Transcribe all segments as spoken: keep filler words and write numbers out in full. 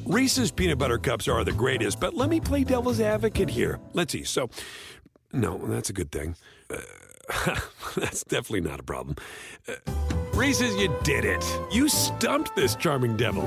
Reese's peanut butter cups are the greatest, but let me play devil's advocate here. Let's see. So, no, that's a good thing. Uh, that's definitely not a problem. Uh, Reese's, you did it. You stumped this charming devil.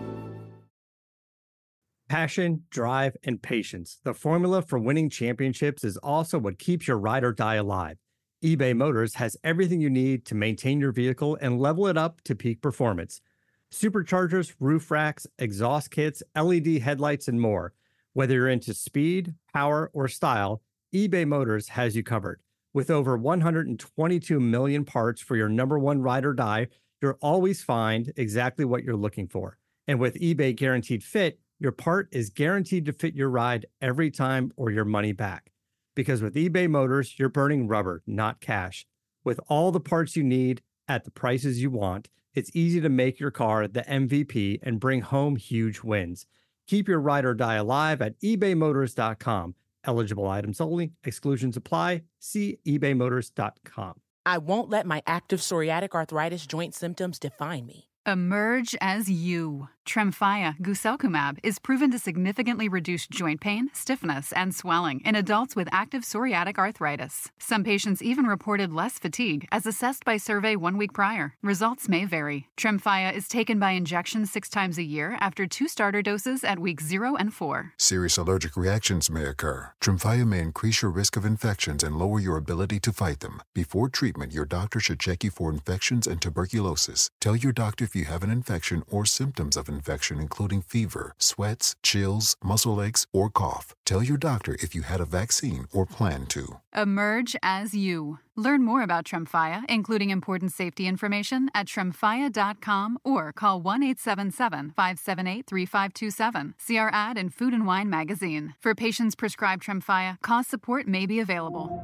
Passion, drive, and patience. The formula for winning championships is also what keeps your ride or die alive. eBay Motors has everything you need to maintain your vehicle and level it up to peak performance. Superchargers, roof racks, exhaust kits, L E D headlights, and more. Whether you're into speed, power, or style, eBay Motors has you covered. With over one hundred twenty-two million parts for your number one ride or die, you'll always find exactly what you're looking for. And with eBay Guaranteed Fit, your part is guaranteed to fit your ride every time or your money back. Because with eBay Motors, you're burning rubber, not cash. With all the parts you need at the prices you want, it's easy to make your car the M V P and bring home huge wins. Keep your ride or die alive at ebay motors dot com. Eligible items only. Exclusions apply. See ebay motors dot com. I won't let my active psoriatic arthritis joint symptoms define me. Emerge as you. Tremfya guselkumab is proven to significantly reduce joint pain, stiffness, and swelling in adults with active psoriatic arthritis. Some patients even reported less fatigue as assessed by survey one week prior. Results may vary. Tremfya is taken by injection six times a year after two starter doses at weeks zero and four. Serious allergic reactions may occur. Tremfya may increase your risk of infections and lower your ability to fight them. Before treatment, your doctor should check you for infections and tuberculosis. Tell your doctor if you have an infection or symptoms of infection, including fever, sweats, chills, muscle aches, or cough. Tell your doctor if you had a vaccine or plan to. Emerge as you. Learn more about Tremfya, including important safety information, at tremfya dot com or call one eight seven seven, five seven eight, three five two seven. See our ad in Food and Wine magazine. For patients prescribed Tremfya, cost support may be available.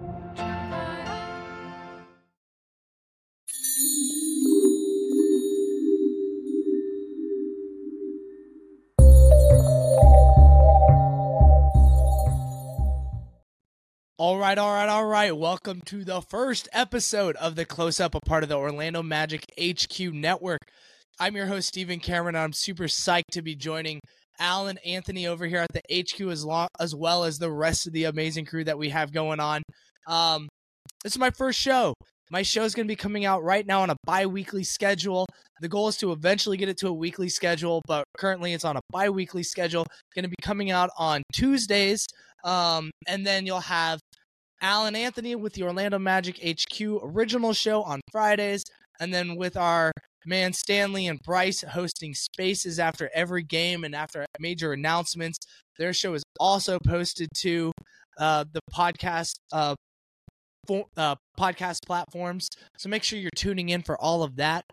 All right, all right, all right. Welcome to the first episode of The Close Up, a part of the Orlando Magic H Q Network. I'm your host, Stephen Cameron, and I'm super psyched to be joining Alan Anthony over here at the H Q as, long, as well as the rest of the amazing crew that we have going on. Um, this is my first show. My show is going to be coming out right now on a bi-weekly schedule. The goal is to eventually get it to a weekly schedule, but currently it's on a bi-weekly schedule. It's going to be coming out on Tuesdays, um, and then you'll have Alan Anthony with the Orlando Magic H Q original show on Fridays, and then with our man Stanley and Bryce hosting spaces after every game and after major announcements. Their show is also posted to uh, the podcast uh, for, uh, podcast platforms, so make sure you're tuning in for all of that.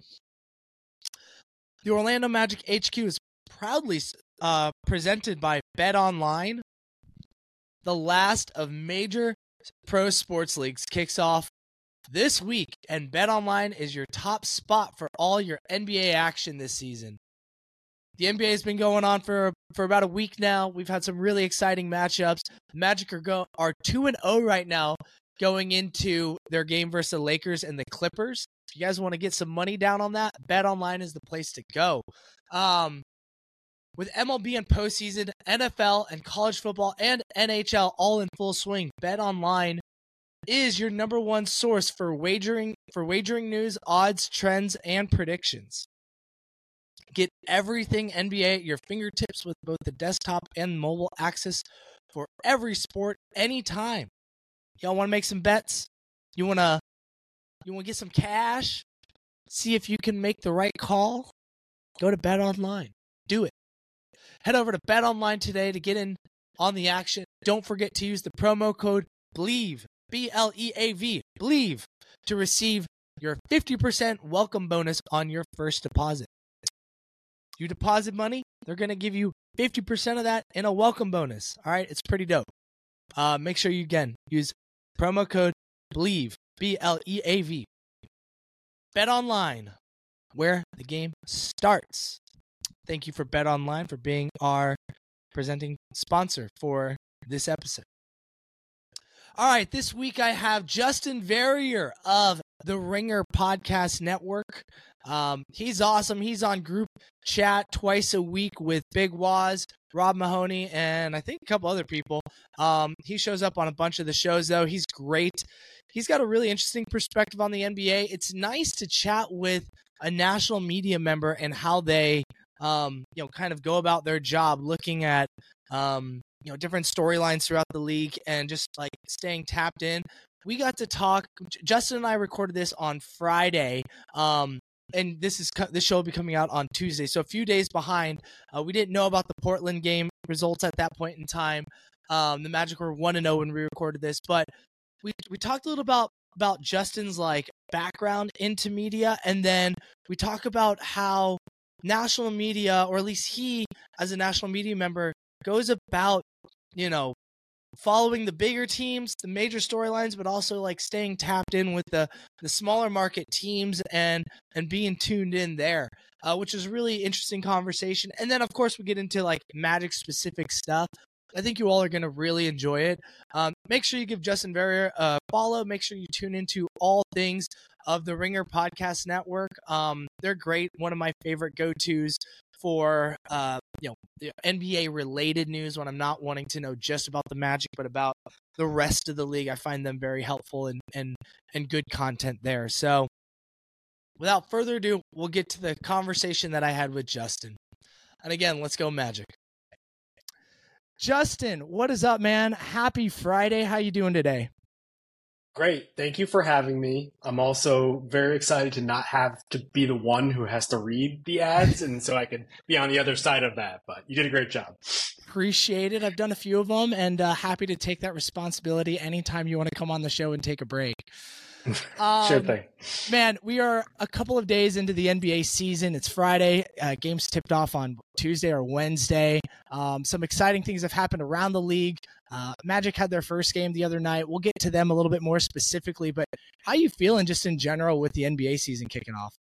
The Orlando Magic H Q is proudly uh, presented by BetOnline. The last of major pro sports leagues kicks off this week, and BetOnline is your top spot for all your N B A action this season. The N B A has been going on for for about a week now. We've had some really exciting matchups. The Magic are go are two and oh right now going into their game versus the Lakers and the Clippers. If you guys want to get some money down on that, BetOnline is the place to go. Um, with M L B and postseason, N F L and college football and N H L all in full swing, BetOnline is your number one source for wagering for wagering news, odds, trends, and predictions. Get everything N B A at your fingertips with both the desktop and mobile access for every sport anytime. Y'all want to make some bets? You want to you want to get some cash? See if you can make the right call? Go to BetOnline. Do it. Head over to BetOnline today to get in on the action. Don't forget to use the promo code BLEAV, B L E A V, BLEAV, to receive your fifty percent welcome bonus on your first deposit. You deposit money, they're going to give you fifty percent of that in a welcome bonus. All right, it's pretty dope. Uh, make sure you, again, use promo code BLEAV, B L E A V. BetOnline, where the game starts. Thank you for BetOnline for being our presenting sponsor for this episode. All right, this week I have Justin Verrier of the Ringer Podcast Network. Um, he's awesome. He's on group chat twice a week with Big Waz, Rob Mahoney, and I think a couple other people. Um, he shows up on a bunch of the shows, though. He's great. He's got a really interesting perspective on the N B A. It's nice to chat with a national media member and how they, um, you know, kind of go about their job, looking at, um, you know, different storylines throughout the league and just like staying tapped in. We got to talk. Justin and I recorded this on Friday. Um, and this is this show will be coming out on Tuesday, so a few days behind. Uh, we didn't know about the Portland game results at that point in time. Um, the Magic were one and zero when we recorded this, but we we talked a little about about Justin's like background into media, and then we talk about how national media, or at least he as a national media member, goes about, you know, following the bigger teams, the major storylines, but also like staying tapped in with the the smaller market teams and and being tuned in there, uh, which is a really interesting conversation. And then of course we get into like Magic specific stuff. I think you all are going to really enjoy it. Um, make sure you give Justin Verrier a follow. Make sure you tune into all things of the Ringer Podcast Network. Um, they're great. One of my favorite go-tos for uh, you know, N B A related news when I'm not wanting to know just about the Magic, but about the rest of the league. I find them very helpful and and and good content there. So without further ado, we'll get to the conversation that I had with Justin. And again, let's go Magic. Justin, what is up, man? Happy Friday. How you doing today? Great. Thank you for having me. I'm also very excited to not have to be the one who has to read the ads, and so I could be on the other side of that. But you did a great job. Appreciate it. I've done a few of them, and uh, happy to take that responsibility anytime you want to come on the show and take a break. Um, Sure thing. Man, we are a couple of days into the N B A season. It's Friday. Uh, games tipped off on Tuesday or Wednesday. Um, some exciting things have happened around the league. Uh, Magic had their first game the other night. We'll get to them a little bit more specifically, but how you feeling just in general with the N B A season kicking off?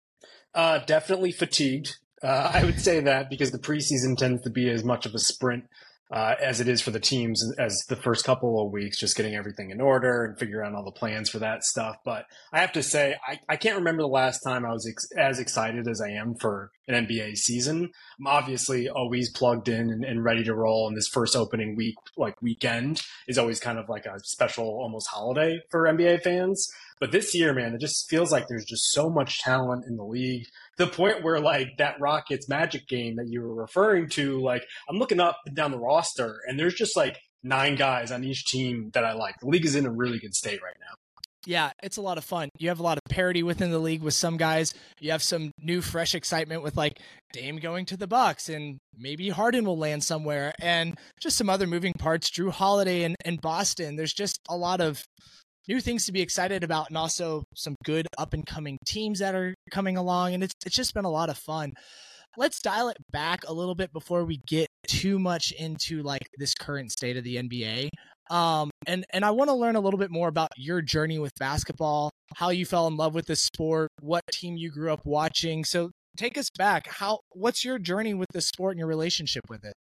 Uh, definitely fatigued. Uh, I would say that because the preseason tends to be as much of a sprint uh, as it is for the teams as the first couple of weeks, just getting everything in order and figuring out all the plans for that stuff. But I have to say, I, I can't remember the last time I was ex- as excited as I am for an N B A season. I'm obviously always plugged in and, and ready to roll. And this first opening week, like weekend, is always kind of like a special, almost holiday for N B A fans. But this year, man, it just feels like there's just so much talent in the league, to the point where like that Rockets Magic game that you were referring to, like I'm looking up and down the roster and there's just like nine guys on each team that I like. The league is in a really good state right now. Yeah, it's a lot of fun. You have a lot of parity within the league with some guys. You have some new, fresh excitement with like Dame going to the Bucks, and maybe Harden will land somewhere, and just some other moving parts. Drew Holiday and, and Boston. There's just a lot of new things to be excited about, and also some good up and coming teams that are coming along. And it's it's just been a lot of fun. Let's dial it back a little bit before we get too much into like this current state of the N B A. Um, and, and I want to learn a little bit more about your journey with basketball, how you fell in love with the sport, what team you grew up watching. So take us back. How, what's your journey with the sport and your relationship with it?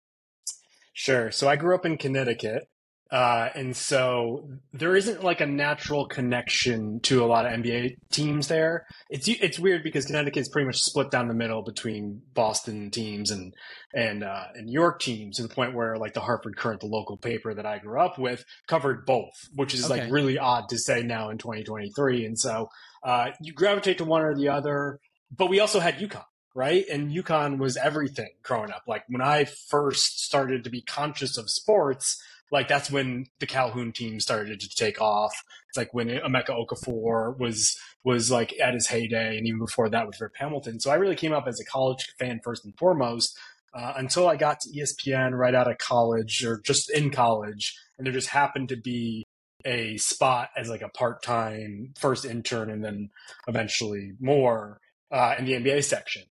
Sure. So I grew up in Connecticut. Uh, and so there isn't like a natural connection to a lot of N B A teams there. It's it's weird because Connecticut is pretty much split down the middle between Boston teams and and uh, and New York teams, to the point where like the Hartford Courant, the local paper that I grew up with, covered both, which is Okay. like really odd to say now in twenty twenty-three. And so uh, you gravitate to one or the other, but we also had UConn. Right. And UConn was everything growing up. Like when I first started to be conscious of sports, like that's when the Calhoun team started to take off. It's like when Emeka Okafor was was like at his heyday, and even before that with Rip Hamilton. So I really came up as a college fan first and foremost, uh, until I got to E S P N right out of college, or just in college, and there just happened to be a spot as like a part-time first intern and then eventually more uh, in the N B A section.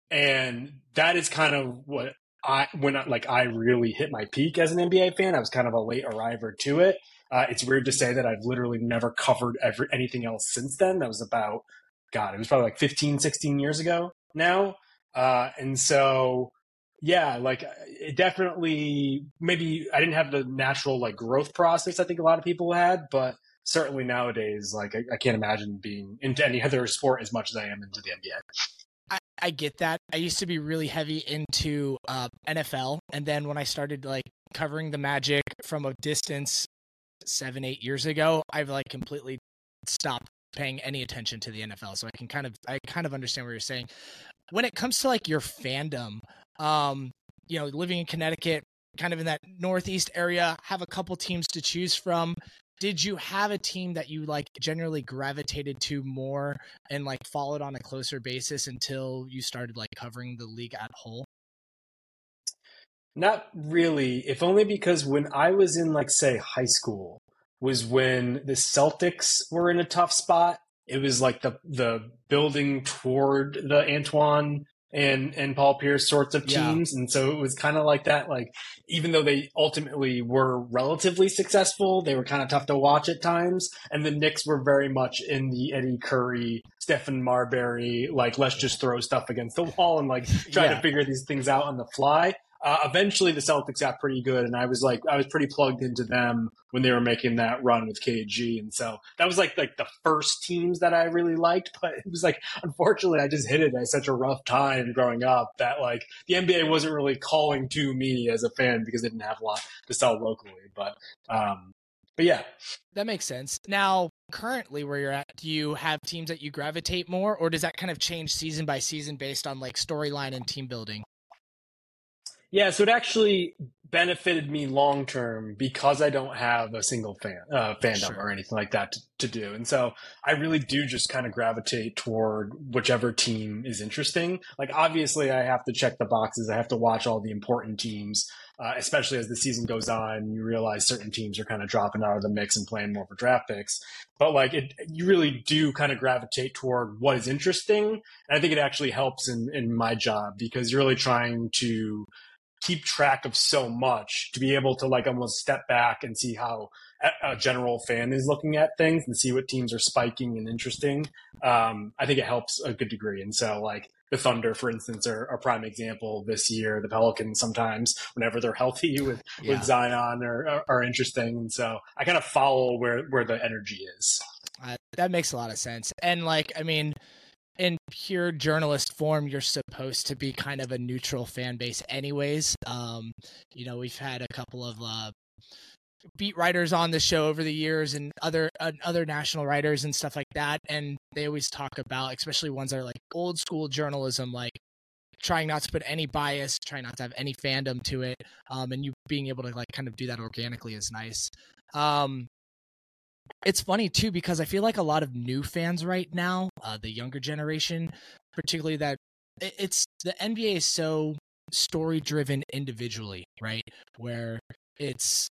And that is kind of what I, when I, like I really hit my peak as an N B A fan. I was kind of a late arriver to it. Uh, it's weird to say that I've literally never covered every, anything else since then. That was about, God, it was probably like fifteen, sixteen years ago now. Uh, and so, yeah, like it definitely, maybe I didn't have the natural like growth process I think a lot of people had, but certainly nowadays, like I, I can't imagine being into any other sport as much as I am into the N B A. I, I get that. I used to be really heavy into uh, N F L, and then when I started like covering the Magic from a distance seven, eight years ago, I've like completely stopped paying any attention to the N F L. So I can kind of, I kind of understand what you're saying. When it comes to like your fandom, um, you know, living in Connecticut, kind of in that Northeast area, have a couple teams to choose from. Did you have a team that you like generally gravitated to more and like followed on a closer basis until you started like covering the league at whole? Not really, if only because when I was in like, say, high school was when the Celtics were in a tough spot. It was like the the building toward the Antoine and and Paul Pierce sorts of teams. Yeah. And so it was kind of like that. Like, even though they ultimately were relatively successful, they were kind of tough to watch at times. And the Knicks were very much in the Eddie Curry, Stephen Marbury, like, let's just throw stuff against the wall and like try yeah. to figure these things out on the fly. Uh, eventually the Celtics got pretty good, and I was like, I was pretty plugged into them when they were making that run with K G. And so that was like, like the first teams that I really liked, but it was like, unfortunately I just hit it at such a rough time growing up that like the N B A wasn't really calling to me as a fan because they didn't have a lot to sell locally. But, um, but yeah. That makes sense. Now, currently where you're at, do you have teams that you gravitate more, or does that kind of change season by season based on like storyline and team building? Yeah, so it actually benefited me long term because I don't have a single fan uh, fandom sure. or anything like that to, to do. And so I really do just kind of gravitate toward whichever team is interesting. Like, obviously, I have to check the boxes. I have to watch all the important teams, uh, especially as the season goes on. You realize certain teams are kind of dropping out of the mix and playing more for draft picks. But like, it, you really do kind of gravitate toward what is interesting. And I think it actually helps in, in my job because you're really trying to keep track of so much to be able to like almost step back and see how a general fan is looking at things and see what teams are spiking and interesting. Um, I think it helps a good degree. And so like the Thunder, for instance, are a prime example this year. The Pelicans sometimes, whenever they're healthy with, yeah. with Zion, are, are, are interesting. And so I kind of follow where, where the energy is. Uh, that makes a lot of sense. And like, I mean, in pure journalist form, you're supposed to be kind of a neutral fan base anyways. Um, you know, we've had a couple of uh, beat writers on the show over the years and other uh, other national writers and stuff like that. And they always talk about, especially ones that are like old school journalism, like trying not to put any bias, trying not to have any fandom to it. Um, and you being able to like kind of do that organically is nice. Um, It's funny, too, because I feel like a lot of new fans right now, uh, the younger generation, particularly that it's the N B A is so story driven individually, right? Where it's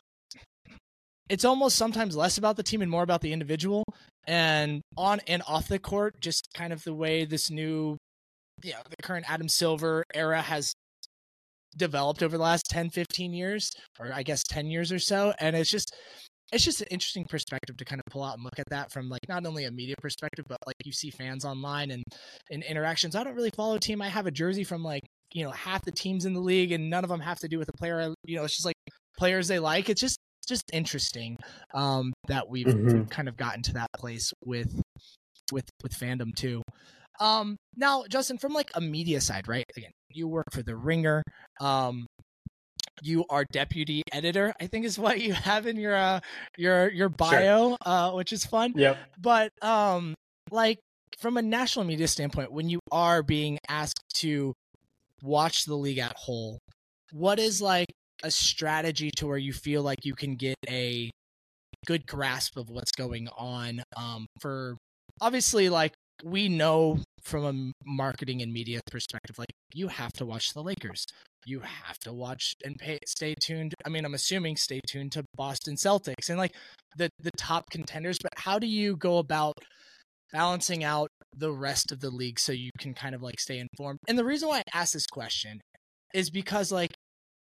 it's almost sometimes less about the team and more about the individual, and on and off the court, just kind of the way this new, you know, the current Adam Silver era has developed over the last ten, fifteen years, or I guess ten years or so. And it's just, it's just an interesting perspective to kind of pull out and look at that from like not only a media perspective, but like you see fans online and in interactions. I don't really follow a team. I have a jersey from like, you know, half the teams in the league and none of them have to do with a player. You know, it's just like players they like. It's just, just interesting um, that we've, mm-hmm. we've kind of gotten to that place with, with, with fandom too. Um, now, Justin, from like a media side, right? Again, you work for The Ringer. Um, you are deputy editor, I think is what you have in your, uh, your, your bio, sure. uh, which is fun. Yep. But, um, like from a national media standpoint, when you are being asked to watch the league at whole, what is like a strategy to where you feel like you can get a good grasp of what's going on? Um, for obviously, like, we know from a marketing and media perspective, like you have to watch the Lakers. You have to watch and pay, stay tuned. I mean, I'm assuming stay tuned to Boston Celtics and like the, the top contenders, but how do you go about balancing out the rest of the league so you can kind of like stay informed? And the reason why I ask this question is because like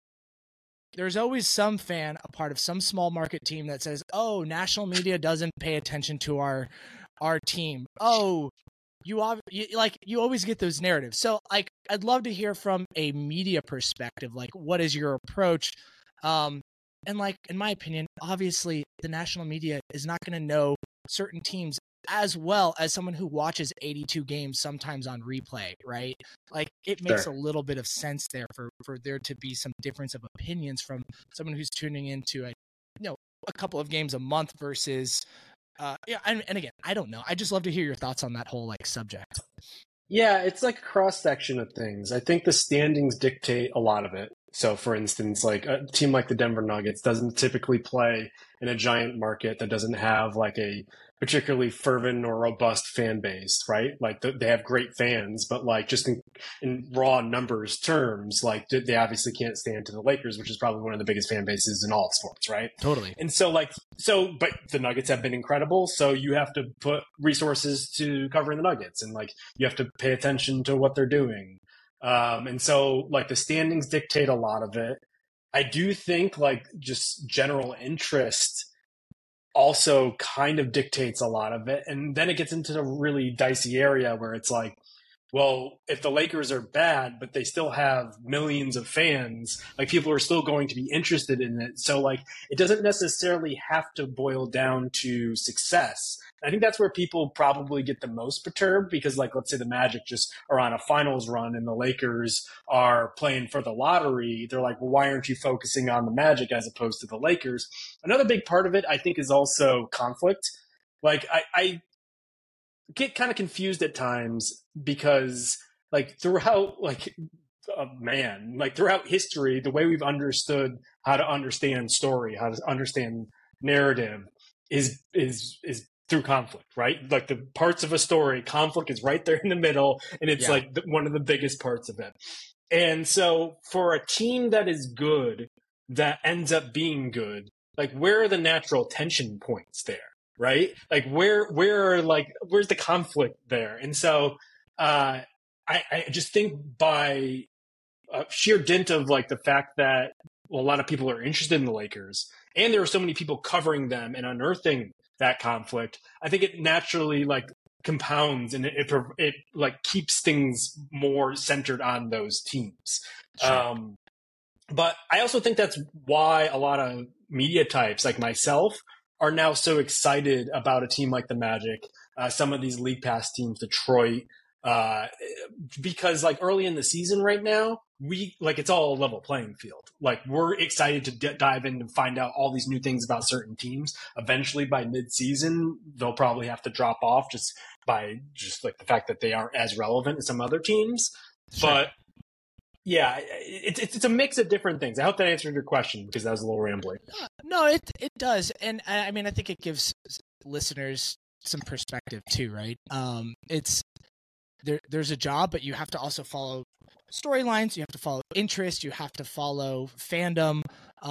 there's always some fan, a part of some small market team that says, oh, national media doesn't pay attention to our, our team. Oh, You, you like you always get those narratives. So like I'd love to hear from a media perspective, like what is your approach? Um, and like in my opinion, obviously the national media is not going to know certain teams, as well as someone who watches eighty-two games sometimes on replay, right? Like it makes Sure. a little bit of sense there for, for there to be some difference of opinions from someone who's tuning into a, you know, a couple of games a month versus, uh, yeah. And, and again, I don't know. I just love to hear your thoughts on that whole like subject. Yeah, it's like a cross section of things. I think the standings dictate a lot of it. So, for instance, like a team like the Denver Nuggets doesn't typically play in a giant market that doesn't have like a particularly fervent or robust fan base, right? Like they have great fans, but like just in, in raw numbers terms, like they obviously can't stand to the Lakers, which is probably one of the biggest fan bases in all sports, right? Totally. And so like, so, but the Nuggets have been incredible. So you have to put resources to covering the Nuggets and like you have to pay attention to what they're doing. Um, and so like the standings dictate a lot of it. I do think like just general interest also kind of dictates a lot of it. And then it gets into the really dicey area where it's like, well, if the Lakers are bad, but they still have millions of fans, like people are still going to be interested in it. So like, it doesn't necessarily have to boil down to success. I think that's where people probably get the most perturbed because like, let's say the Magic just are on a finals run and the Lakers are playing for the lottery. They're like, well, why aren't you focusing on the Magic as opposed to the Lakers? Another big part of it, I think, is also conflict. Like I, I get kind of confused at times because like throughout like uh, man like throughout history the way we've understood how to understand story, how to understand narrative is is is through conflict, right? Like the parts of a story, conflict is right there in the middle and it's Yeah. like the, one of the biggest parts of it. And so for a team that is good that ends up being good, like where are the natural tension points there? Right? Like where, where are like, where's the conflict there? And so, uh, I, I just think by uh, sheer dint of like the fact that well, a lot of people are interested in the Lakers and there are so many people covering them and unearthing that conflict, I think it naturally like compounds and it, it, it like keeps things more centered on those teams. Sure. Um, but I also think that's why a lot of media types like myself are now so excited about a team like the Magic, uh, some of these League Pass teams, Detroit, uh, because like early in the season right now, we like it's all a level playing field. Like we're excited to d- dive in and find out all these new things about certain teams. Eventually by mid-season, they'll probably have to drop off just by just like the fact that they aren't as relevant as some other teams. Sure. But yeah, it's it, it's a mix of different things. I hope that answered your question because that was a little rambling. No, it it does, and I mean, I think it gives listeners some perspective too, right? Um, it's there. There's a job, but you have to also follow storylines. You have to follow interest. You have to follow fandom,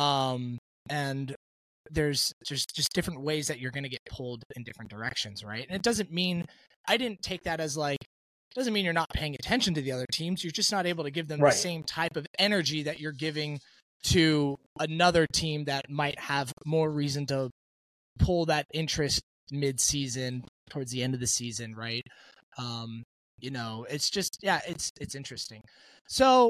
um, and there's just just different ways that you're going to get pulled in different directions, right? And it doesn't mean I didn't take that as like. Doesn't mean you're not paying attention to the other teams. You're just not able to give them Right. the same type of energy that you're giving to another team that might have more reason to pull that interest mid-season towards the end of the season, right? Um, you know, it's just, yeah, it's it's interesting. So,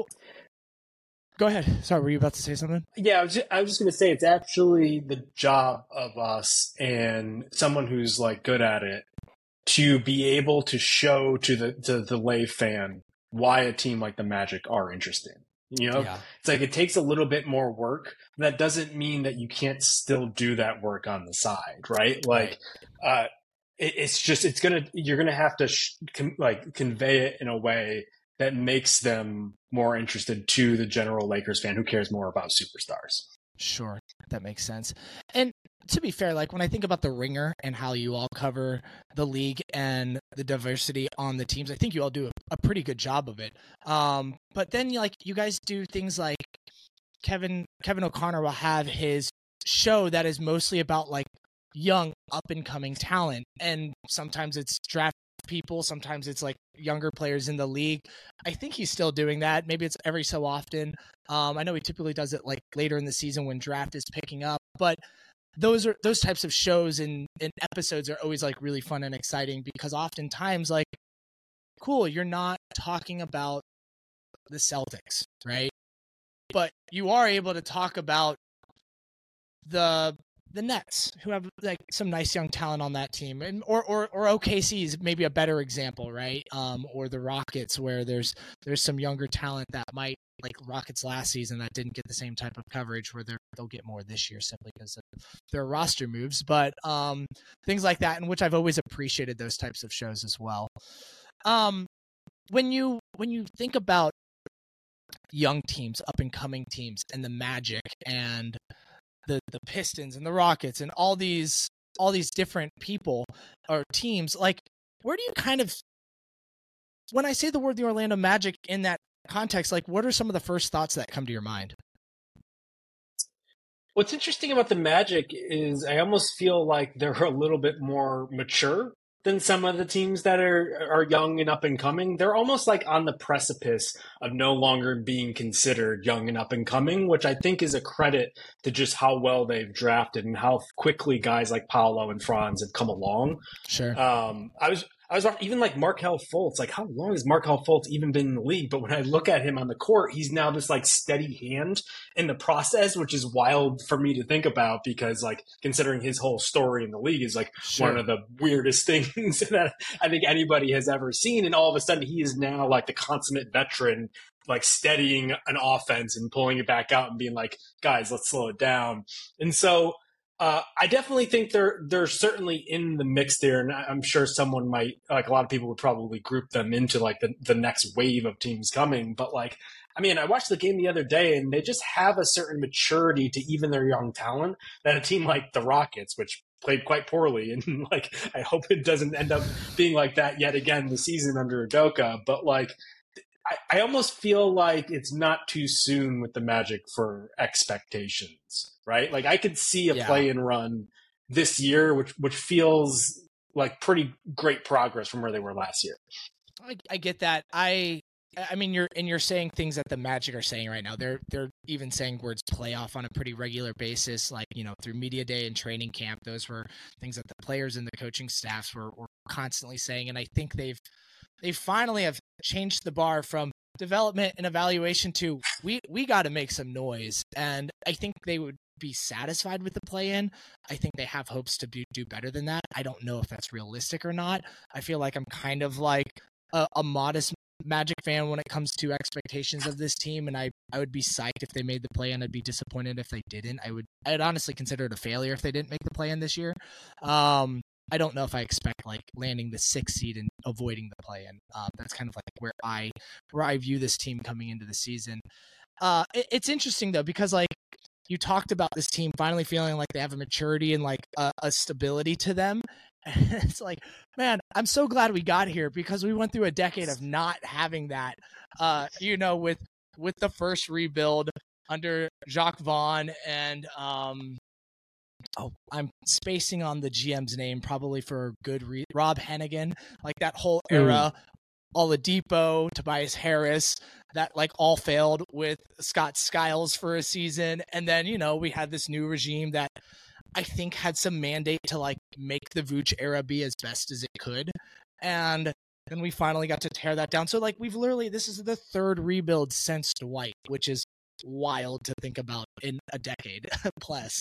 go ahead. Sorry, were you about to say something? Yeah, I was just, I was just going to say it's actually the job of us and someone who's like good at it to be able to show to the to the lay fan why a team like the Magic are interesting. You know, Yeah. it's like it takes a little bit more work. That doesn't mean that you can't still do that work on the side, right? Like, uh, it, it's just it's gonna you're gonna have to sh- con- like convey it in a way that makes them more interested to the general Lakers fan who cares more about superstars. Sure, that makes sense. And to be fair, like when I think about the Ringer and how you all cover the league and the diversity on the teams, I think you all do a, a pretty good job of it. Um, but then like you guys do things like Kevin Kevin O'Connor will have his show that is mostly about like young up and coming talent, and sometimes it's draft people, sometimes it's like younger players in the league. I think he's still doing that. Maybe it's every so often. Um, I know he typically does it like later in the season when draft is picking up, but those are those types of shows and, and episodes are always like really fun and exciting because oftentimes like, cool, you're not talking about the Celtics, right? But you are able to talk about the the Nets, who have like some nice young talent on that team, and or or or O K C is maybe a better example, right? Um, or the Rockets, where there's there's some younger talent that might, like Rockets last season, that didn't get the same type of coverage, where they're, they'll get more this year simply because of their roster moves. But um, things like that, in which I've always appreciated those types of shows as well. Um, when you when you think about young teams, up and coming teams, and the Magic and the the Pistons and the Rockets and all these all these different people or teams, like, where do you kind of, when I say the word the Orlando Magic in that context, like, what are some of the first thoughts that come to your mind? What's interesting about the Magic is I almost feel like they're a little bit more mature than some of the teams that are are young and up and coming. They're almost like on the precipice of no longer being considered young and up and coming, which I think is a credit to just how well they've drafted and how quickly guys like Paolo and Franz have come along. Sure. Um, I was I was even like Markelle Fultz. Like, how long has Markelle Fultz even been in the league? But when I look at him on the court, he's now this like steady hand in the process, which is wild for me to think about, because like considering his whole story in the league is like Sure. one of the weirdest things that I think anybody has ever seen. And all of a sudden he is now like the consummate veteran, like steadying an offense and pulling it back out and being like, guys, let's slow it down. And so Uh, I definitely think they're they're certainly in the mix there, and I'm sure someone might, like a lot of people would probably group them into like the, the next wave of teams coming. But like, I mean, I watched the game the other day, and they just have a certain maturity to even their young talent that a team like the Rockets, which played quite poorly, and like I hope it doesn't end up being like that yet again this season under Udoka. But like, I, I almost feel like it's not too soon with the Magic for expectations. Right? Like, I could see a Yeah. play and run this year, which which feels like pretty great progress from where they were last year. I, I get that. I I mean, you're and you're saying things that the Magic are saying right now. They're they're even saying words playoff on a pretty regular basis, like, you know, through media day and training camp. Those were things that the players and the coaching staffs were, were constantly saying. And I think they've they finally have changed the bar from development and evaluation to we we got to make some noise. And I think they would be satisfied with the play-in. I think they have hopes to be, do better than that. I don't know if that's realistic or not. I feel like I'm kind of like a, a modest Magic fan when it comes to expectations of this team, and I, I would be psyched if they made the play-in. I'd be disappointed if they didn't. I would I'd honestly consider it a failure if they didn't make the play-in this year. Um, I don't know if I expect like landing the sixth seed and avoiding the play-in. Um, that's kind of like where I where I view this team coming into the season. Uh, it, it's interesting though, because like, you talked about this team finally feeling like they have a maturity and like a, a stability to them. And it's like, man, I'm so glad we got here, because we went through a decade of not having that, uh, you know, with, with the first rebuild under Jacques Vaughn and, um, oh, I'm spacing on the G M's name, probably for good reason, Rob Hennigan, like that whole era. Mm. Oladipo, Tobias Harris, that like all failed with Scott Skiles for a season. And then, you know, we had this new regime that I think had some mandate to like make the Vooch era be as best as it could. And then we finally got to tear that down. So like, we've literally, this is the third rebuild since Dwight, which is wild to think about in a decade plus.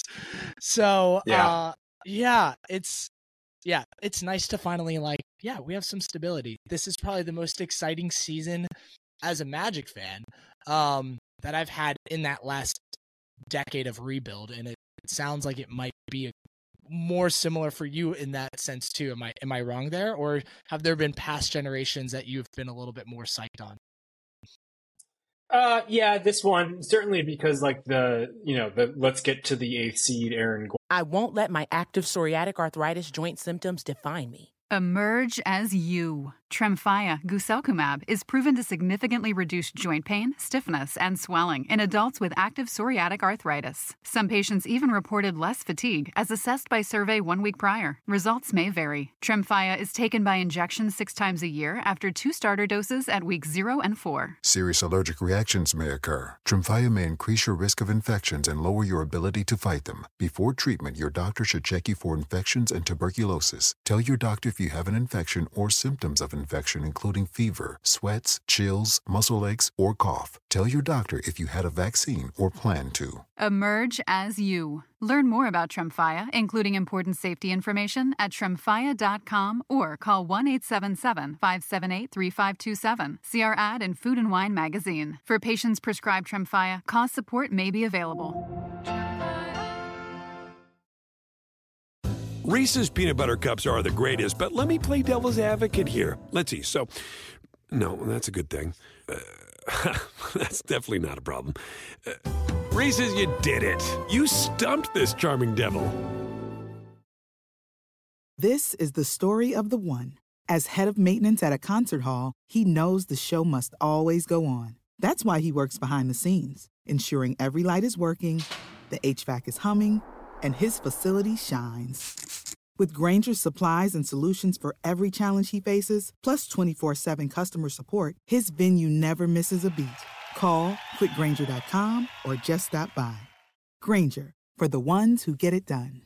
So yeah, uh, yeah, it's, yeah, it's nice to finally like, yeah, we have some stability. This is probably the most exciting season as a Magic fan um, that I've had in that last decade of rebuild. And it, it sounds like it might be a, more similar for you in that sense too. Am I, am I wrong there? Or have there been past generations that you've been a little bit more psyched on? Uh, yeah, this one, certainly because like the, you know, the let's get to the eighth seed, Aaron. I won't let my active psoriatic arthritis joint symptoms define me. Emerge as you. Tremfya guselkumab is proven to significantly reduce joint pain, stiffness, and swelling in adults with active psoriatic arthritis. Some patients even reported less fatigue as assessed by survey one week prior. Results may vary. Tremfya is taken by injection six times a year after two starter doses at weeks zero and four. Serious allergic reactions may occur. Tremfya may increase your risk of infections and lower your ability to fight them. Before treatment, your doctor should check you for infections and tuberculosis. Tell your doctor if you have an infection or symptoms of infection, including fever, sweats, chills, muscle aches, or cough. Tell your doctor if you had a vaccine or plan to. Emerge as you. Learn more about Tremfya, including important safety information, at tremfya dot com or call one eight seven seven, five seven eight, three five two seven. See our ad in Food and Wine magazine. For patients prescribed Tremfya, cost support may be available. Reese's peanut butter cups are the greatest, but let me play devil's advocate here. Let's see. So, no, that's a good thing. Uh, that's definitely not a problem. Uh, Reese's, you did it. You stumped this charming devil. This is the story of the one. As head of maintenance at a concert hall, he knows the show must always go on. That's why he works behind the scenes, ensuring every light is working, the H V A C is humming, and his facility shines. With Grainger's supplies and solutions for every challenge he faces, plus twenty-four seven customer support, his venue never misses a beat. Call quick grainger dot com or just stop by. Grainger, for the ones who get it done.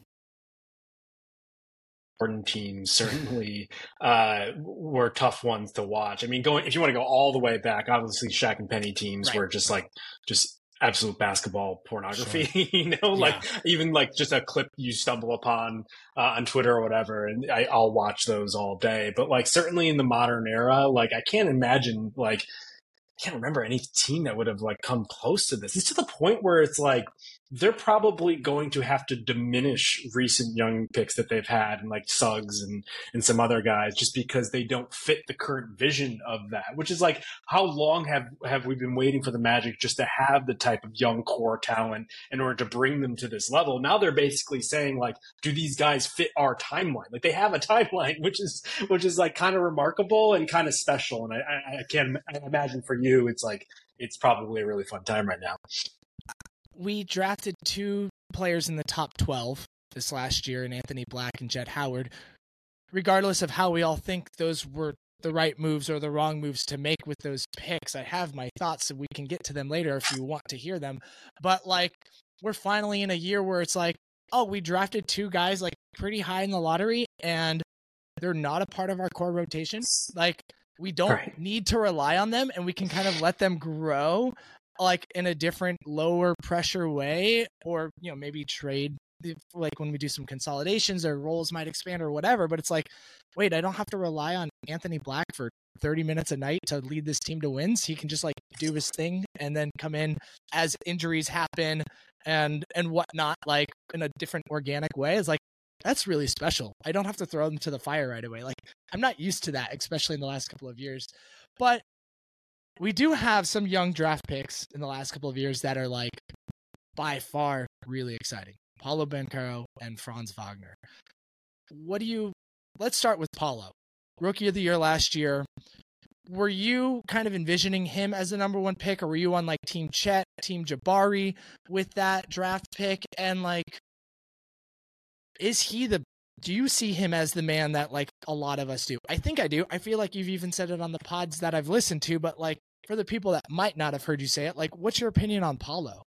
Jordan teams certainly uh, were tough ones to watch. I mean, going if you want to go all the way back, obviously Shaq and Penny teams right. were just like just absolute basketball pornography. Sure. you know, yeah. like even like just a clip you stumble upon uh, on Twitter or whatever, and I, I'll watch those all day. But like certainly in the modern era, like I can't imagine like I can't remember any team that would have like come close to this. It's to the point where it's like they're probably going to have to diminish recent young picks that they've had and like Suggs and, and some other guys just because they don't fit the current vision of that, which is like, how long have, have we been waiting for the Magic just to have the type of young core talent in order to bring them to this level? Now they're basically saying like, do these guys fit our timeline? Like they have a timeline, which is, which is like kind of remarkable and kind of special. And I, I, I can't I imagine for you, it's like, it's probably a really fun time right now. We drafted two players in the top twelve this last year in Anthony Black and Jett Howard. Regardless of how we all think those were the right moves or the wrong moves to make with those picks, I have my thoughts and we can get to them later if you want to hear them. But like, we're finally in a year where it's like, oh, we drafted two guys like pretty high in the lottery and they're not a part of our core rotation. Like we don't right. need to rely on them and we can kind of let them grow like in a different lower pressure way, or, you know, maybe trade like when we do some consolidations or roles might expand or whatever. But it's like, wait, I don't have to rely on Anthony Black for thirty minutes a night to lead this team to wins. He can just like do his thing and then come in as injuries happen and, and whatnot, like in a different organic way. It's like, that's really special. I don't have to throw them to the fire right away. Like I'm not used to that, especially in the last couple of years, but we do have some young draft picks in the last couple of years that are like by far really exciting. Paolo Banchero and Franz Wagner. What do you, let's start with Paolo. Rookie of the year last year. Were you kind of envisioning him as the number one pick, or were you on like Team Chet, Team Jabari with that draft pick? And like, is he the, do you see him as the man that like a lot of us do? I think I do. I feel like you've even said it on the pods that I've listened to, but like for the people that might not have heard you say it, like what's your opinion on Paolo?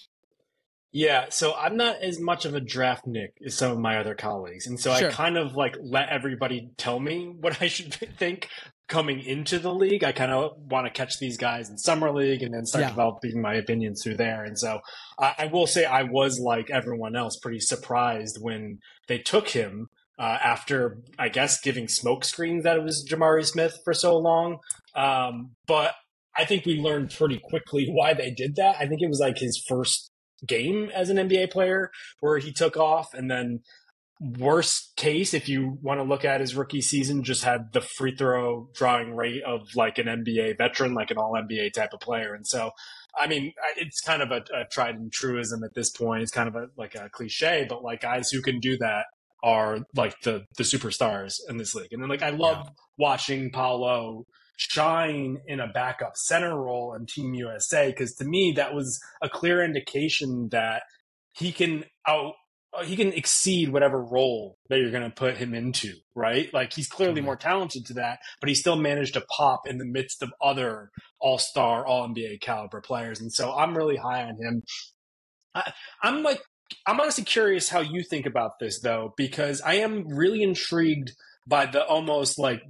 Yeah, so I'm not as much of a draft Nick as some of my other colleagues. And so sure. I kind of like let everybody tell me what I should think coming into the league. I kind of want to catch these guys in summer league and then start yeah. developing my opinions through there. And so I, I will say I was like everyone else pretty surprised when they took him uh, after, I guess, giving smoke screens that it was Jabari Smith for so long. Um, but I think we learned pretty quickly why they did that. I think it was like his first game as an N B A player where he took off, and then worst case, if you want to look at his rookie season, just had the free throw drawing rate of like an N B A veteran, like an all N B A type of player. And so, I mean, it's kind of a, a tried and truism at this point. It's kind of a, like a cliche, but like guys who can do that are like the, the superstars in this league. And then like, I love yeah. watching Paolo shine in a backup center role in Team U S A, because to me that was a clear indication that he can out he can exceed whatever role that you're going to put him into, right? Like he's clearly more talented to that, but he still managed to pop in the midst of other all-star, all N B A caliber players. And so I'm really high on him. I, I'm like I'm honestly curious how you think about this though, because I am really intrigued by the almost like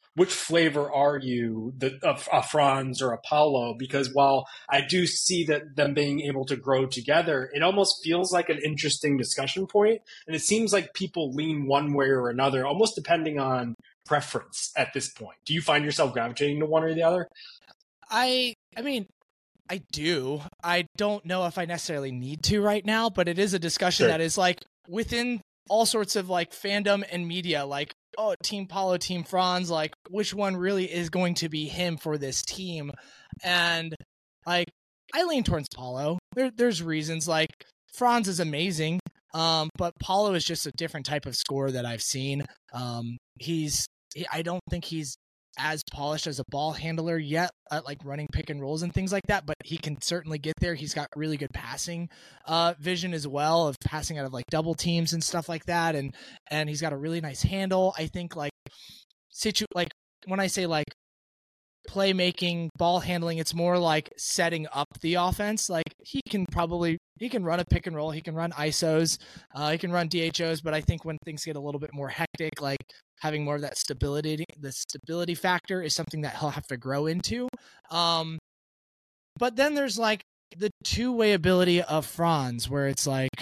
which flavor are you, the of a Franz or a Paulo? Because while I do see that them being able to grow together, it almost feels like an interesting discussion point, and it seems like people lean one way or another, almost depending on preference at this point. Do you find yourself gravitating to one or the other? I I mean, I do. I don't know if I necessarily need to right now, but it is a discussion Sure. that is like within all sorts of like fandom and media, like, oh, Team Paulo, Team Franz, like which one really is going to be him for this team? And like, I lean towards Paulo. There, there's reasons, like Franz is amazing, um, but Paulo is just a different type of scorer that I've seen. Um, he's, he, I don't think he's as polished as a ball handler yet, at like running pick and rolls and things like that, but he can certainly get there. He's got really good passing uh, vision as well, of passing out of like double teams and stuff like that. And, and he's got a really nice handle. I think like situ, like when I say like playmaking, ball handling, it's more like setting up the offense. Like he can probably, he can run a pick and roll. He can run I S Os. Uh, he can run D H Os, but I think when things get a little bit more hectic, like having more of that stability, the stability factor is something that he'll have to grow into. Um, but then there's like the two-way ability of Franz, where it's like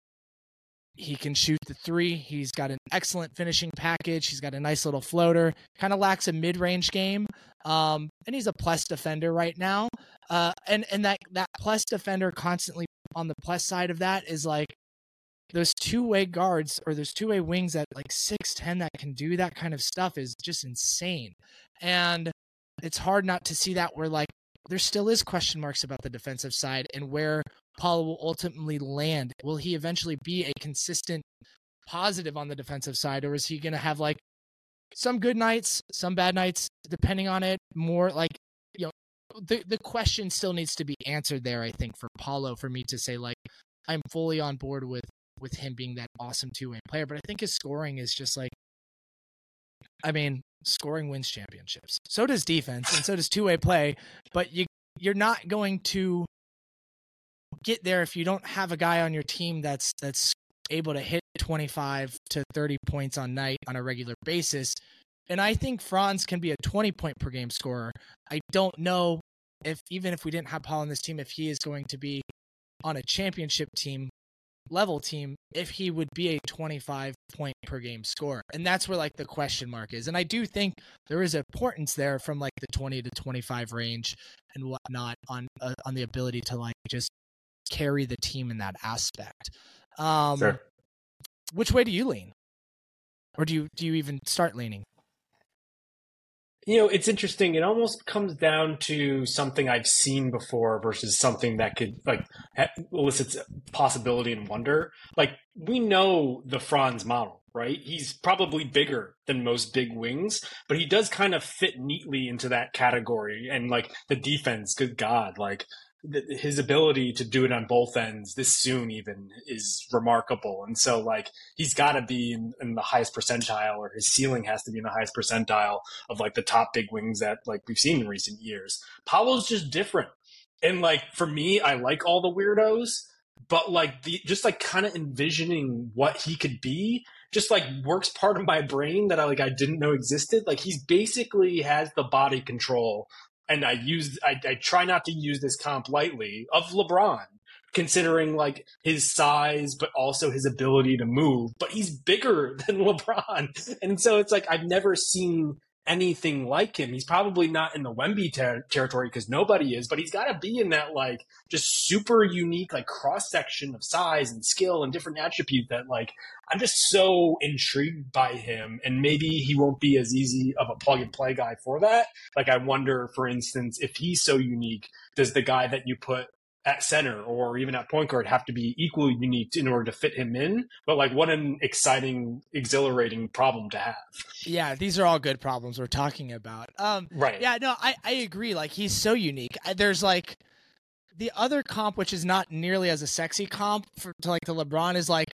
he can shoot the three. He's got an excellent finishing package. He's got a nice little floater. Kind of lacks a mid-range game, um, and he's a plus defender right now. Uh, and and that that plus defender constantly on the plus side of that is like those two-way guards or those two-way wings at like six ten that can do that kind of stuff is just insane. And it's hard not to see that where like there still is question marks about the defensive side and where Paulo will ultimately land. Will he eventually be a consistent positive on the defensive side, or is he going to have like some good nights, some bad nights, depending on it? More like, you know, the, the question still needs to be answered there, I think, for Paulo, for me to say like, I'm fully on board with with him being that awesome two-way player. But I think his scoring is just like, I mean, scoring wins championships. So does defense, and so does two-way play. But you you're not going to get there if you don't have a guy on your team that's that's able to hit twenty-five to thirty points on night on a regular basis. And I think Franz can be a twenty point per game scorer. I don't know if, even if we didn't have Paul on this team, if he is going to be on a championship team level team, if he would be a twenty-five point per game scorer. And that's where like the question mark is. And I do think there is importance there from like the twenty to twenty-five range and whatnot on, uh, on the ability to like just carry the team in that aspect. Um, Sure. Which way do you lean? Or do you, do you even start leaning? You know, it's interesting. It almost comes down to something I've seen before versus something that could like ha- elicits possibility and wonder. Like we know the Franz model, right? He's probably bigger than most big wings, but he does kind of fit neatly into that category. And like the defense, good God, like th- his ability to do it on both ends this soon even is remarkable. And so like he's got to be in, in the highest percentile, or his ceiling has to be in the highest percentile of like the top big wings that like we've seen in recent years. Paulo's just different. And like for me, I like all the weirdos, but like the just like kind of envisioning what he could be just like works part of my brain that I like I didn't know existed. Like he's basically has the body control, and I use I, I try not to use this comp lightly, of LeBron, considering like his size, but also his ability to move. But he's bigger than LeBron, and so it's like I've never seen anything like him. He's probably not in the Wemby ter- territory because nobody is, but he's got to be in that like just super unique like cross section of size and skill and different attributes that like I'm just so intrigued by him. And maybe he won't be as easy of a plug and play guy for that. Like I wonder, for instance, if he's so unique, does the guy that you put at center or even at point guard have to be equally unique in order to fit him in? But like what an exciting, exhilarating problem to have. Yeah, these are all good problems we're talking about. Um, right. Yeah, no, I, I agree. Like he's so unique. There's like the other comp, which is not nearly as a sexy comp for to like the LeBron, is like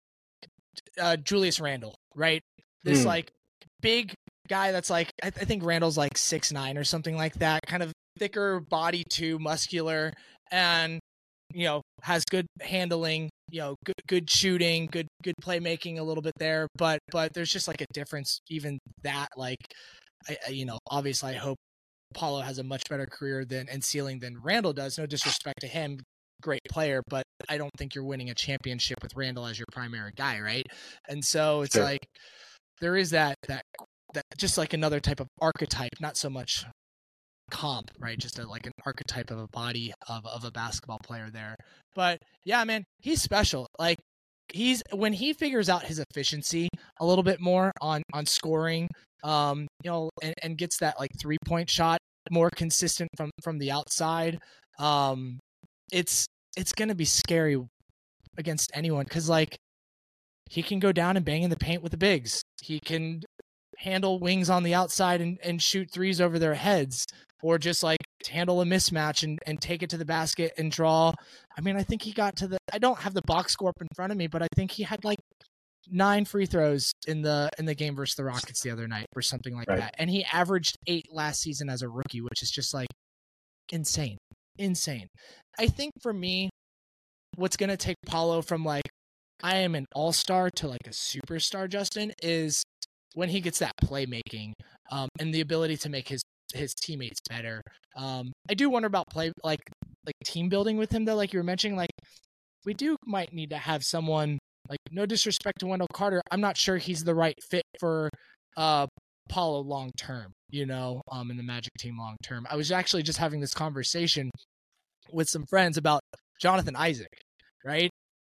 uh, Julius Randle, right? This mm. like big guy that's like, I, I think Randle's like six nine or something like that, kind of thicker body too, muscular, and you know, has good handling, you know, good good shooting, good good playmaking a little bit there, but but there's just like a difference even that like I, I, you know, obviously I hope Paolo has a much better career than and ceiling than Randall does. No disrespect to him, great player, but I don't think you're winning a championship with Randall as your primary guy, right? And so it's sure. like there is that that that just like another type of archetype, not so much comp, right? Just a, like an archetype of a body of of a basketball player there. But yeah, man, he's special. Like he's when he figures out his efficiency a little bit more on on scoring, um, you know, and, and gets that like three point shot more consistent from from the outside. Um, it's it's gonna be scary against anyone because like he can go down and bang in the paint with the bigs. He can handle wings on the outside and, and shoot threes over their heads, or just like handle a mismatch and, and take it to the basket and draw. I mean, I think he got to the, I don't have the box score up in front of me, but I think he had like nine free throws in the, in the game versus the Rockets the other night or something like right. that. And he averaged eight last season as a rookie, which is just like insane, insane. I think for me, what's going to take Paolo from like, I am an all-star to like a superstar, Justin, is when he gets that playmaking um, and the ability to make his his teammates better. Um, I do wonder about play like like team building with him though, like you were mentioning. Like we do might need to have someone like no disrespect to Wendell Carter. I'm not sure he's the right fit for uh, Paolo long term. You know, um, in the Magic team long term. I was actually just having this conversation with some friends about Jonathan Isaac, right?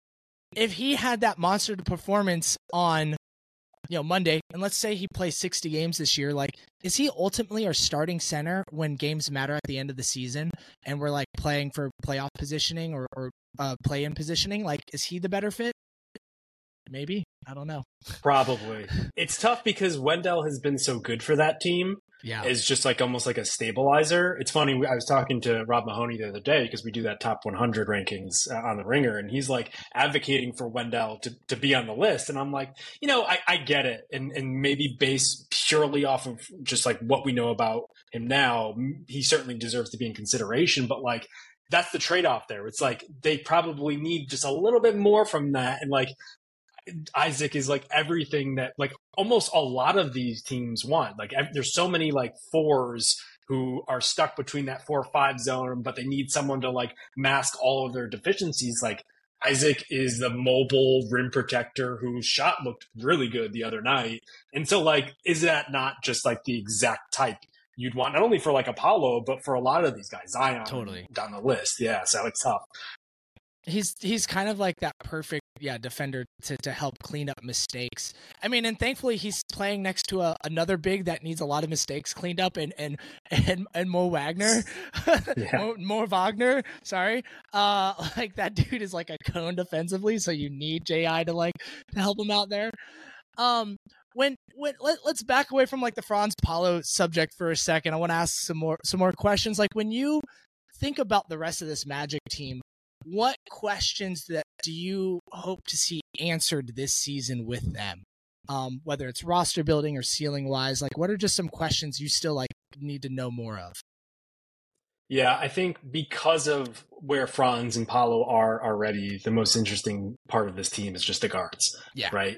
If he had that monster performance on, you know, Monday, and let's say he plays sixty games this year, like, is he ultimately our starting center when games matter at the end of the season and we're like playing for playoff positioning or, or uh, play-in positioning? Like, is he the better fit? Maybe. I don't know. Probably. It's tough because Wendell has been so good for that team. Yeah, is just like almost like a stabilizer. It's funny. I was talking to Rob Mahoney the other day because we do that top one hundred rankings uh, on the Ringer, and he's like advocating for Wendell to, to be on the list. And I'm like, you know, I, I get it, and and maybe based purely off of just like what we know about him now, he certainly deserves to be in consideration. But like, that's the trade off there. It's like they probably need just a little bit more from that, and like. Isaac is like everything that like almost a lot of these teams want. Like there's so many like fours who are stuck between that four or five zone, but they need someone to like mask all of their deficiencies. Like Isaac is the mobile rim protector whose shot looked really good the other night. And so like, is that not just like the exact type you'd want, not only for like Apollo, but for a lot of these guys, Zion totally down the list. Yeah. So it's tough. He's he's kind of like that perfect, yeah, defender to, to help clean up mistakes. I mean, and thankfully he's playing next to a, another big that needs a lot of mistakes cleaned up, and and and, and Mo Wagner, yeah. Mo, Mo Wagner, sorry, uh, like that dude is like a cone defensively, so you need J I to like to help him out there. Um, when when let, let's back away from like the Franz Paolo subject for a second. I want to ask some more some more questions. Like when you think about the rest of this Magic team, what questions that do you hope to see answered this season with them? Um, whether it's roster building or ceiling wise, like what are just some questions you still like need to know more of? Yeah, I think because of where Franz and Paolo are already, the most interesting part of this team is just the guards. Yeah. Right.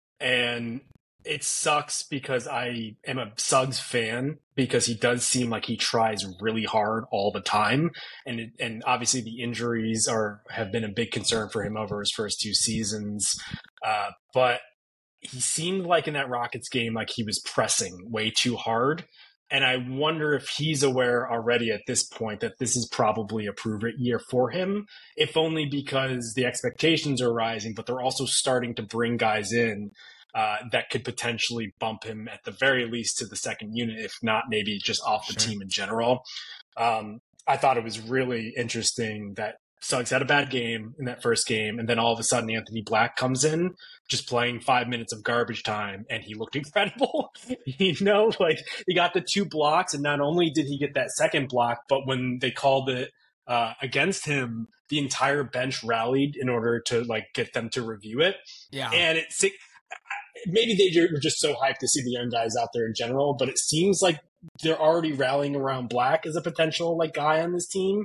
And it sucks because I am a Suggs fan because he does seem like he tries really hard all the time. And it, and obviously the injuries are have been a big concern for him over his first two seasons. Uh, but he seemed like in that Rockets game, like he was pressing way too hard. And I wonder if he's aware already at this point that this is probably a prove it year for him, if only because the expectations are rising, but they're also starting to bring guys in Uh, that could potentially bump him at the very least to the second unit, if not maybe just off the sure. team in general. Um, I thought it was really interesting that Suggs had a bad game in that first game, and then all of a sudden Anthony Black comes in just playing five minutes of garbage time, and he looked incredible. You know, like he got the two blocks, and not only did he get that second block, but when they called it uh, against him, the entire bench rallied in order to like get them to review it. Yeah, and it's maybe they were just so hyped to see the young guys out there in general, but it seems like they're already rallying around Black as a potential like guy on this team.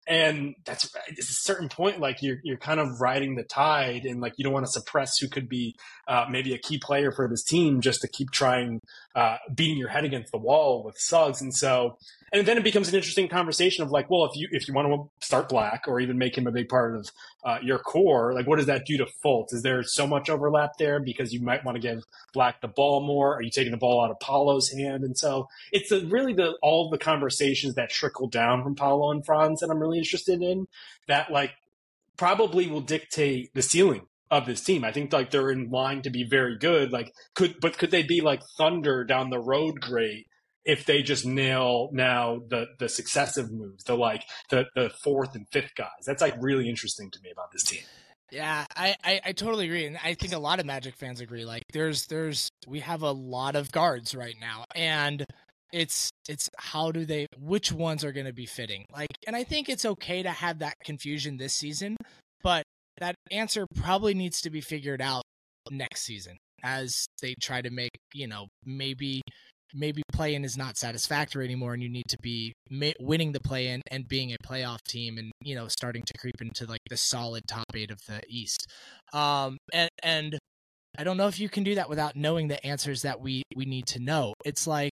And that's at a certain point, like you're you're kind of riding the tide, and like you don't want to suppress who could be uh, maybe a key player for this team just to keep trying uh, beating your head against the wall with Suggs. And so, and then it becomes an interesting conversation of like, well, if you if you want to start Black or even make him a big part of uh, your core, like what does that do to Fultz? Is there so much overlap there because you might want to give Black the ball more? Are you taking the ball out of Paolo's hand? And so it's a, really the all the conversations that trickle down from Paolo and Franz that I'm really interested in, that like probably will dictate the ceiling of this team. I think like they're in line to be very good. Like could but could they be like Thunder down the road great if they just nail now the the successive moves, the like the the fourth and fifth guys? That's like really interesting to me about this team. Yeah, I, I, I totally agree. And I think a lot of Magic fans agree. Like there's there's we have a lot of guards right now, and It's it's how do they which ones are going to be fitting? Like, and I think it's okay to have that confusion this season, but that answer probably needs to be figured out next season as they try to make, you know, maybe maybe play-in is not satisfactory anymore, and you need to be ma- winning the play-in and being a playoff team, and you know, starting to creep into like the solid top eight of the East. Um, and and I don't know if you can do that without knowing the answers that we we need to know. It's like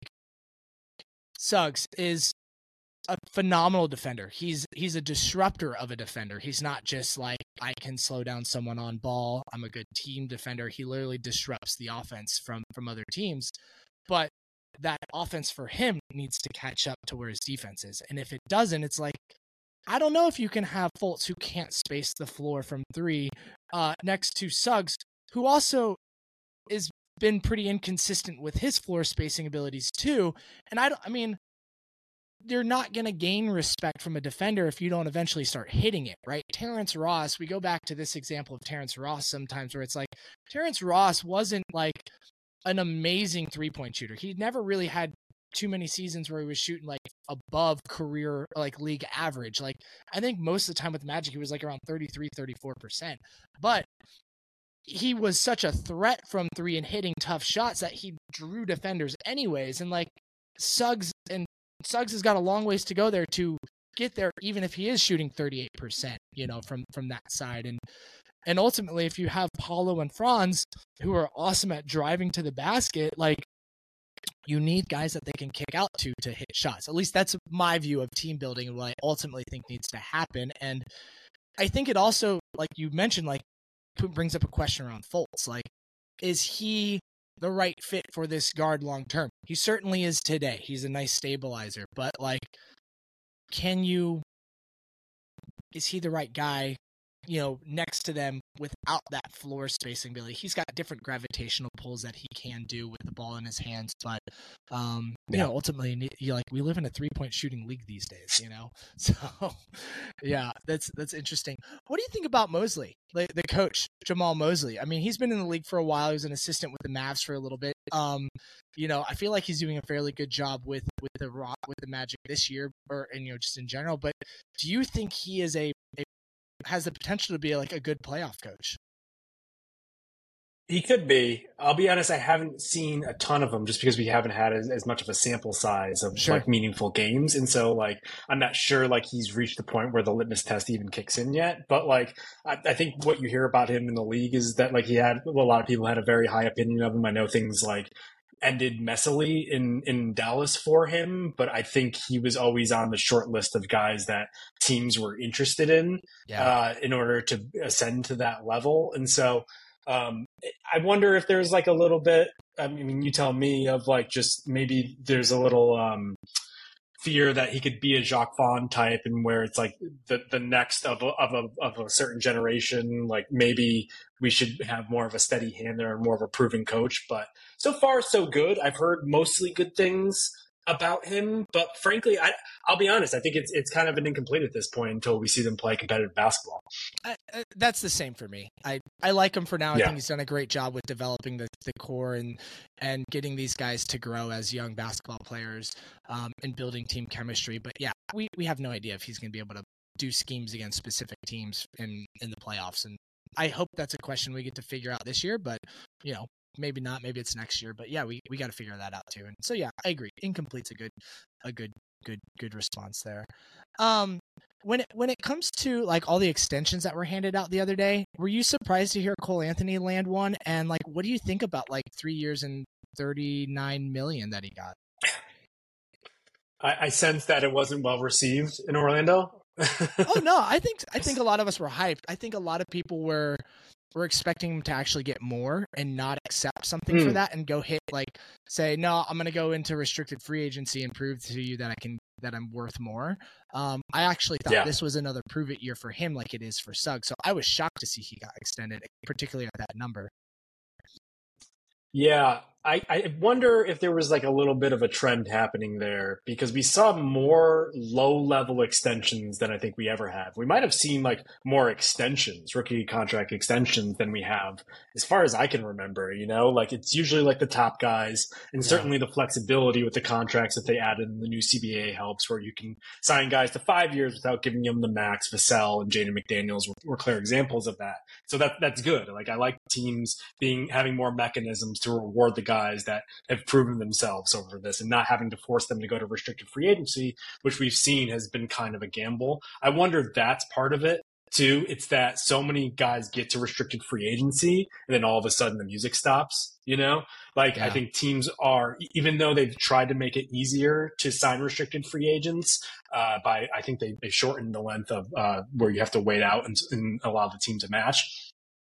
Suggs is a phenomenal defender. He's he's a disruptor of a defender. He's not just like, I can slow down someone on ball, I'm a good team defender. He literally disrupts the offense from, from other teams. But that offense for him needs to catch up to where his defense is. And if it doesn't, it's like, I don't know if you can have Fultz, who can't space the floor from three, uh, next to Suggs, who also is been pretty inconsistent with his floor spacing abilities too. And I don't, I mean, you're not going to gain respect from a defender if you don't eventually start hitting it, right? Terrence Ross, we go back to this example of Terrence Ross sometimes where it's like, Terrence Ross wasn't like an amazing three-point shooter. He never really had too many seasons where he was shooting like above career, like league average. Like I think most of the time with Magic, he was like around thirty-three, thirty-four percent, but he was such a threat from three and hitting tough shots that he drew defenders anyways. And like Suggs and Suggs has got a long ways to go there to get there, even if he is shooting thirty-eight percent, you know, from, from that side. And, and ultimately, if you have Paolo and Franz, who are awesome at driving to the basket, like you need guys that they can kick out to, to hit shots. At least that's my view of team building and what I ultimately think needs to happen. And I think it also, like you mentioned, like, brings up a question around Fultz. Like, is he the right fit for this guard long term? He certainly is today. He's a nice stabilizer, but like, can you, is he the right guy, you know, next to them without that floor spacing ability? He's got different gravitational pulls that he can do with the ball in his hands, but um, you yeah. know, ultimately, you like we live in a three point shooting league these days, you know. So, yeah, that's that's interesting. What do you think about Mosley, like the coach Jamal Mosley? I mean, he's been in the league for a while. He was an assistant with the Mavs for a little bit. Um, you know, I feel like he's doing a fairly good job with with the Rock with the Magic this year, or and you know, just in general. But do you think he is a, a has the potential to be like a good playoff coach? He could be. I'll be honest, I haven't seen a ton of them just because we haven't had as, as much of a sample size of sure. like meaningful games. And so like, I'm not sure like he's reached the point where the litmus test even kicks in yet. But like, I, I think what you hear about him in the league is that like he had, well, a lot of people had a very high opinion of him. I know things like ended messily in, in Dallas for him, but I think he was always on the short list of guys that teams were interested in yeah. uh, in order to ascend to that level. And so um, I wonder if there's like a little bit, I mean, you tell me, of like just maybe there's a little um, fear that he could be a Jacques Vaughn type, and where it's like the, the next of a, of a, of a certain generation, like maybe we should have more of a steady hand there and more of a proven coach. But so far, so good. I've heard mostly good things about him, but frankly, I, I'll be honest, I think it's it's kind of an incomplete at this point until we see them play competitive basketball. I, I, that's the same for me. I, I like him for now. I yeah. think he's done a great job with developing the, the core and and getting these guys to grow as young basketball players um, and building team chemistry. But yeah, we, we have no idea if he's going to be able to do schemes against specific teams in, in the playoffs. And I hope that's a question we get to figure out this year, but you know, maybe not, maybe it's next year, but yeah, we, we got to figure that out too. And so, yeah, I agree. Incomplete's a good, a good good good response there. Um, when it when it comes to like all the extensions that were handed out the other day, were you surprised to hear Cole Anthony land one? And like, what do you think about like three years and thirty-nine million that he got? I, I sense that it wasn't well received in Orlando. Oh no, I think I think a lot of us were hyped. I think a lot of people were were expecting him to actually get more and not accept something mm. for that and go hit like say, no, I'm gonna go into restricted free agency and prove to you that I can that I'm worth more. Um, I actually thought yeah. this was another prove it year for him like it is for Suggs. So I was shocked to see he got extended, particularly at that number. Yeah, I, I wonder if there was like a little bit of a trend happening there because we saw more low-level extensions than I think we ever have. We might have seen like more extensions, rookie contract extensions than we have as far as I can remember, you know? Like it's usually like the top guys and yeah. certainly the flexibility with the contracts that they added in the new C B A helps where you can sign guys to five years without giving them the max. Vassell and Jaden McDaniels were, were clear examples of that. So that that's good. Like I like teams being having more mechanisms to reward the guys that have proven themselves over this and not having to force them to go to restricted free agency, which we've seen has been kind of a gamble. I wonder if that's part of it too. It's that so many guys get to restricted free agency and then all of a sudden the music stops, you know? Like yeah. I think teams are, even though they've tried to make it easier to sign restricted free agents uh, by, I think they, they shortened the length of uh, where you have to wait out and, and allow the team to match.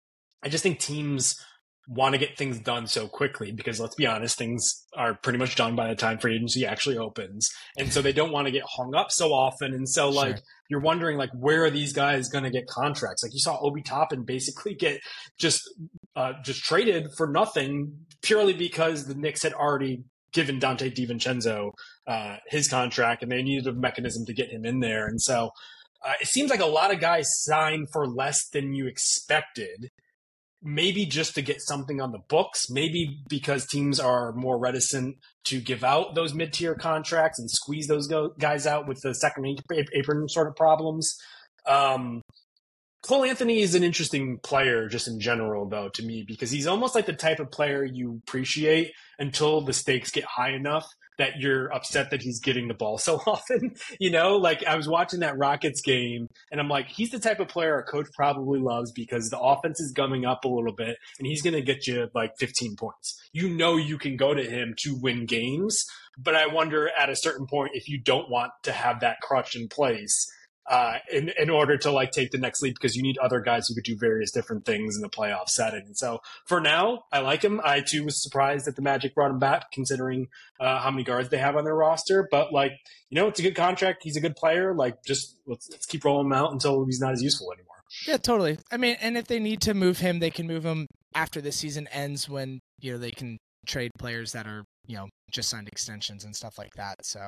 I just think teams want to get things done so quickly because let's be honest, things are pretty much done by the time free agency actually opens. And so they don't want to get hung up so often. And so like, sure. you're wondering like, where are these guys going to get contracts? Like you saw Obi Toppin basically get just, uh, just traded for nothing purely because the Knicks had already given Dante DiVincenzo, uh, his contract and they needed a mechanism to get him in there. And so, uh, it seems like a lot of guys sign for less than you expected. Maybe just to get something on the books, maybe because teams are more reticent to give out those mid-tier contracts and squeeze those go- guys out with the second apron sort of problems. Um, Cole Anthony is an interesting player just in general, though, to me, because he's almost like the type of player you appreciate until the stakes get high enough that you're upset that he's getting the ball so often. You know, like I was watching that Rockets game and I'm like, he's the type of player a coach probably loves because the offense is gumming up a little bit and he's going to get you like fifteen points. You know, you can go to him to win games, but I wonder at a certain point if you don't want to have that crutch in place uh, in, in order to like take the next leap because you need other guys who could do various different things in the playoff setting. And so for now, I like him. I too was surprised that the Magic brought him back considering uh, how many guards they have on their roster. But like, you know, it's a good contract. He's a good player. Like just let's, let's keep rolling him out until he's not as useful anymore. Yeah, totally. I mean, and if they need to move him, they can move him after the season ends when, you know, they can trade players that are, you know, just signed extensions and stuff like that. So,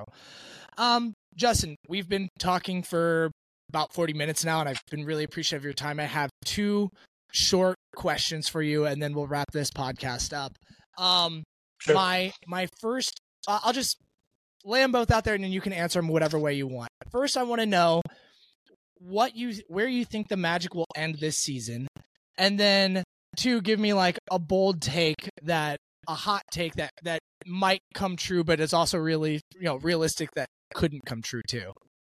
um, Justin, we've been talking for about forty minutes now, and I've been really appreciative of your time. I have two short questions for you, and then we'll wrap this podcast up. Um, sure. My my first, uh, I'll just lay them both out there, and then you can answer them whatever way you want. First, I want to know what you, where you think the Magic will end this season, and then two, give me like a bold take that, a hot take that that might come true, but is also really, you know, realistic that couldn't come true too.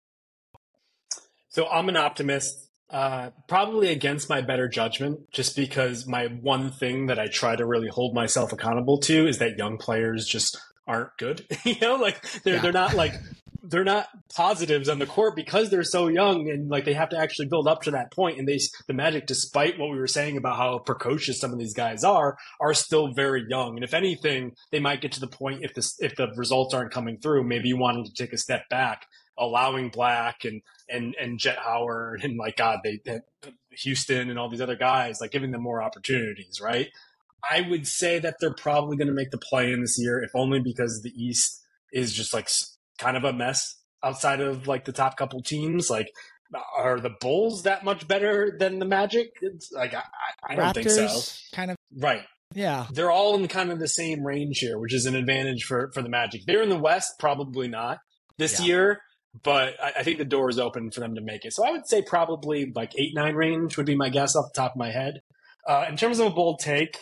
So I'm an optimist, uh, probably against my better judgment, just because my one thing that I try to really hold myself accountable to is that young players just aren't good. You know, like they're, yeah. they're not like, they're not positives on the court because they're so young and like they have to actually build up to that point. And they, the Magic, despite what we were saying about how precocious some of these guys are, are still very young. And if anything, they might get to the point if this, if the results aren't coming through, maybe you wanting to take a step back, allowing Black and, and, and Jet Howard and like, God, they, they Houston and all these other guys, like giving them more opportunities. Right. I would say that they're probably going to make the play in this year, if only because the East is just like kind of a mess outside of like the top couple teams. Like, are the Bulls that much better than the Magic? It's like, I, I don't Raptors, think so. Kind of. Right. Yeah. They're all in kind of the same range here, which is an advantage for, for the Magic. They're in the West, probably not this yeah. year, but I, I think the door is open for them to make it. So I would say probably like eight, nine range would be my guess off the top of my head. Uh, in terms of a bold take,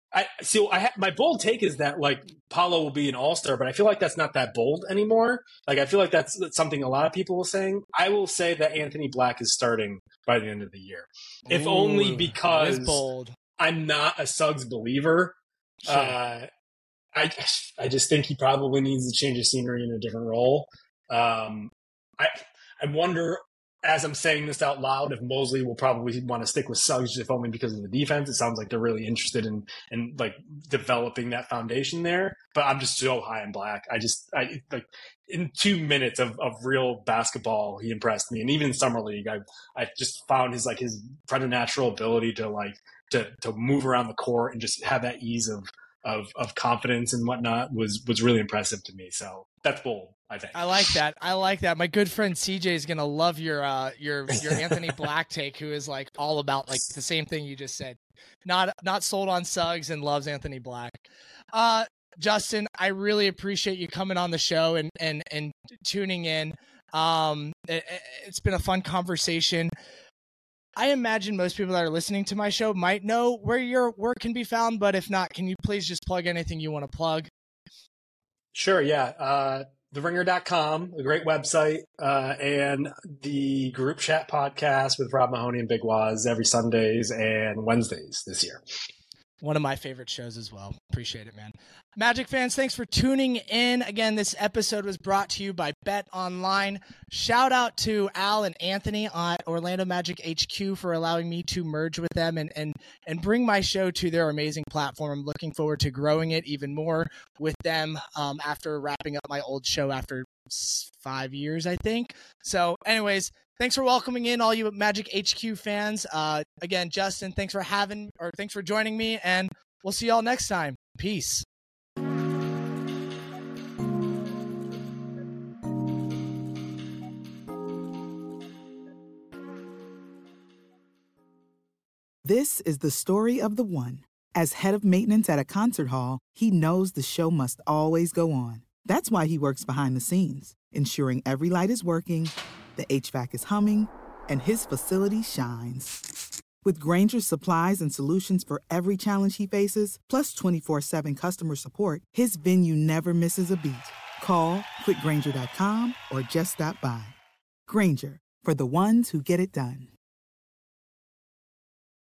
I see. I ha- my bold take is that like Paolo will be an all-star, but I feel like that's not that bold anymore. Like I feel like that's, that's something a lot of people were saying. I will say that Anthony Black is starting by the end of the year, if Ooh, only because bold. I'm not a Suggs believer. Sure. Uh, I I just think he probably needs to change his scenery in a different role. Um, I I wonder, as I'm saying this out loud, if Mosley will probably want to stick with Suggs, if only because of the defense. It sounds like they're really interested in in like developing that foundation there. But I'm just so high in Black. I just I like in two minutes of, of real basketball, he impressed me. And even in summer league, I I just found his like his preternatural ability to like to to move around the court and just have that ease of of of confidence and whatnot was was really impressive to me. So that's bold, I think. I like that. I like that. My good friend C J is gonna love your uh your your Anthony Black take, who is like all about like the same thing you just said. Not not sold on Suggs and loves Anthony Black. Uh Justin, I really appreciate you coming on the show and and and tuning in. Um it, it's been a fun conversation. I imagine most people that are listening to my show might know where your work can be found, but if not, can you please just plug anything you want to plug? Sure, yeah. Uh, the ringer dot com, a great website, uh, and the Group Chat podcast with Rob Mahoney and Big Waz every Sundays and Wednesdays this year. One of my favorite shows as well. Appreciate it, man. Magic fans, thanks for tuning in. Again, this episode was brought to you by Bet Online. Shout out to Al and Anthony at Orlando Magic H Q for allowing me to merge with them and, and, and bring my show to their amazing platform. I'm looking forward to growing it even more with them um, after wrapping up my old show after five years, I think. So anyways, thanks for welcoming in all you Magic H Q fans. Uh, again, Justin, thanks for having or thanks for joining me, and we'll see y'all next time. Peace. This is the story of the one. As head of maintenance at a concert hall, he knows the show must always go on. That's why he works behind the scenes, ensuring every light is working, the H V A C is humming, and his facility shines. With Grainger's supplies and solutions for every challenge he faces, plus twenty-four seven customer support, his venue never misses a beat. Call quick grainger dot com or just stop by. Grainger, for the ones who get it done.